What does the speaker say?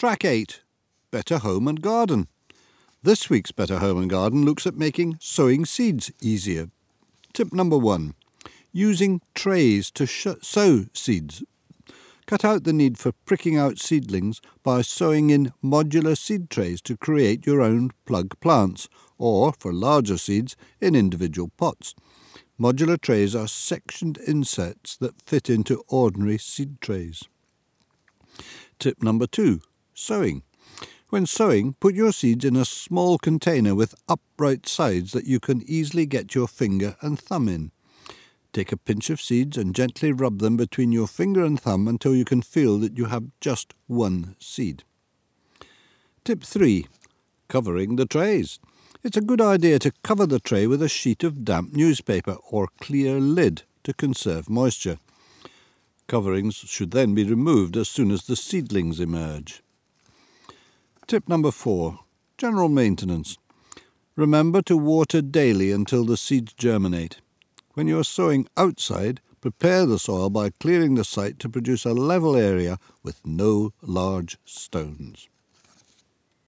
Track 8. Better Home and Garden. This week's Better Home and Garden looks at making sowing seeds easier. Tip number 1. Using trays to sow seeds. Cut out the need for pricking out seedlings by sowing in modular seed trays to create your own plug plants, or, for larger seeds, in individual pots. Modular trays are sectioned insets that fit into ordinary seed trays. Tip number 2. Sowing. When sowing, put your seeds in a small container with upright sides that you can easily get your finger and thumb in. Take a pinch of seeds and gently rub them between your finger and thumb until you can feel that you have just one seed. Tip 3. Covering the trays. It's a good idea to cover the tray with a sheet of damp newspaper or clear lid to conserve moisture. Coverings should then be removed as soon as the seedlings emerge. Tip number 4. General maintenance. Remember to water daily until the seeds germinate. When you are sowing outside, prepare the soil by clearing the site to produce a level area with no large stones.